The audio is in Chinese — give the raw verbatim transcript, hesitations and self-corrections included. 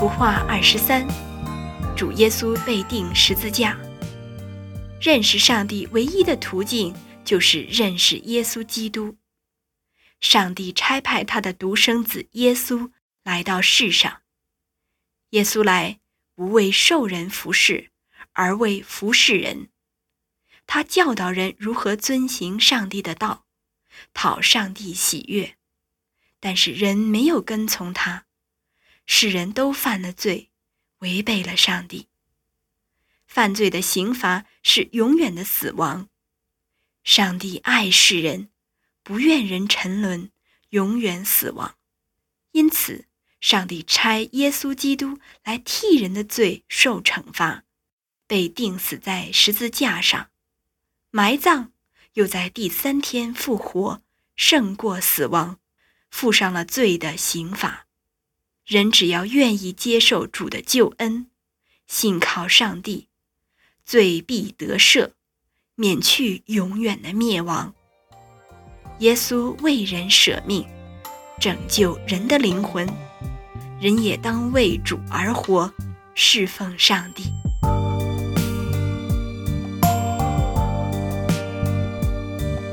图画二十三，主耶稣被钉十字架。认识上帝唯一的途径就是认识耶稣基督。上帝差派他的独生子耶稣来到世上。耶稣来，不为受人服侍，而为服侍人。他教导人如何遵行上帝的道，讨上帝喜悦。但是人没有跟从他，世人都犯了罪，违背了上帝。犯罪的刑罚是永远的死亡。上帝爱世人，不愿人沉沦，永远死亡。因此，上帝差耶稣基督来替人的罪受惩罚，被钉死在十字架上，埋葬，又在第三天复活，胜过死亡，付上了罪的刑罚。人只要愿意接受主的救恩，信靠上帝，罪必得赦，免去永远的灭亡。耶稣为人舍命，拯救人的灵魂，人也当为主而活，侍奉上帝。